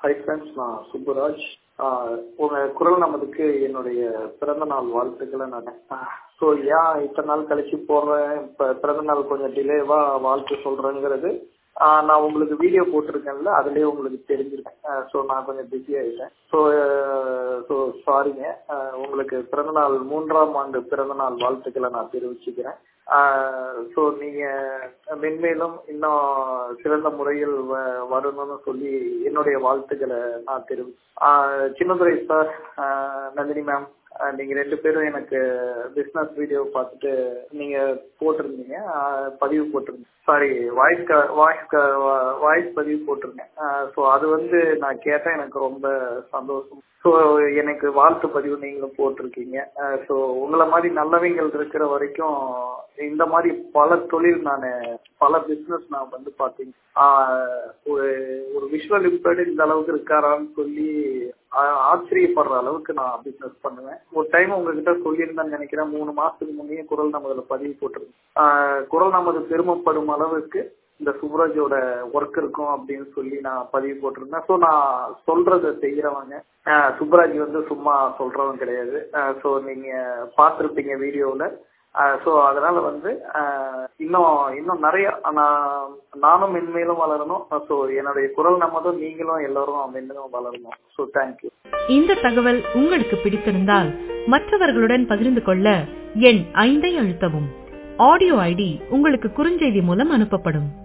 Hi friends, நான் சுப்புராஜ். உங்க குரல் நமதுக்கு என்னுடைய பிறந்த நாள் வாழ்த்துக்களை நான் ஸோ ஏன் இத்தனை நாள் கழிச்சு போடுறேன், இப்போ பிறந்த நாள் கொஞ்சம் டிலேவா வாழ்த்து சொல்றேங்கிறது நான் உங்களுக்கு வீடியோ போட்டிருக்கேன்ல, அதுலேயே உங்களுக்கு தெரிஞ்சிருக்கேன். ஸோ நான் கொஞ்சம் பிஸி ஆகிட்டேன். ஸோ சாரிங்க. உங்களுக்கு பிறந்தநாள் 3ஆம் ஆண்டு பிறந்தநாள் வாழ்த்துக்களை நான் தெரிவிச்சுக்கிறேன். ஸோ நீங்கள் மென்மேலும் இன்னும் சிறந்த முறையில் வரணும்னு சொல்லி என்னுடைய வாழ்த்துக்களை நான் சின்னதுரை சார், நந்தினி மேம், நீங்க 2 பேரும் எனக்கு பிசினஸ் வீடியோ பார்த்துட்டு நீங்க போட்டிருந்தீங்க, பதிவு போட்டிருந்தீங்க. சாரி, வாய்ஸ் பதிவு போட்டிருந்தேன். ஸோ அது நான் கேட்டேன், எனக்கு ரொம்ப சந்தோஷம். ஸோ எனக்கு வாழ்த்து பதிவு நீங்களும் போட்டிருக்கீங்க. ஸோ உங்களை மாதிரி நல்லவங்கள் இருக்கிற வரைக்கும் இந்த மாதிரி பல தொழில் பல பிசினஸ் நான் பார்த்தீங்க, ஒரு விஷுவல் இம்பேர்டு இந்த அளவுக்கு இருக்காரான்னு சொல்லி ஆச்சரியப்படுற அளவுக்கு நான் பிசினஸ் பண்ணுவேன். ஒரு டைம் உங்ககிட்ட சொல்லியிருந்தேன்னு நினைக்கிறேன், 3 மாசத்துக்கு முன்னே குரல் நமதுல பதிவு போட்டிருக்கேன். குரல் நமது பெருமைப்படும் அளவுக்கு இந்த சுப்ராஜோட ஒர்க் இருக்கும் அப்படின்னு சொல்லி நான் பதிவு போட்டிருந்தேன். ஸோ நான் சொல்றதை செய்யறவங்க, சுப்ராஜ் சும்மா சொல்றவங்க கிடையாது. ஸோ நீங்க பார்த்துருப்பீங்க வீடியோவில். ஸோ அதனால இன்னும் நிறைய நானும் மென்மேலும் வளரணும். ஸோ என்னுடைய குரல் நமதும் நீங்களும் எல்லாரும் மென்மேலும் வளரணும். So thank you. இந்த தகவல் உங்களுக்கு பிடித்திருந்தால் மற்றவர்களுடன் பகிர்ந்து கொள்ள எண் 5 அழுத்தவும். ஆடியோ ஐடி உங்களுக்கு குறுஞ்செய்தி மூலம் அனுப்பப்படும்.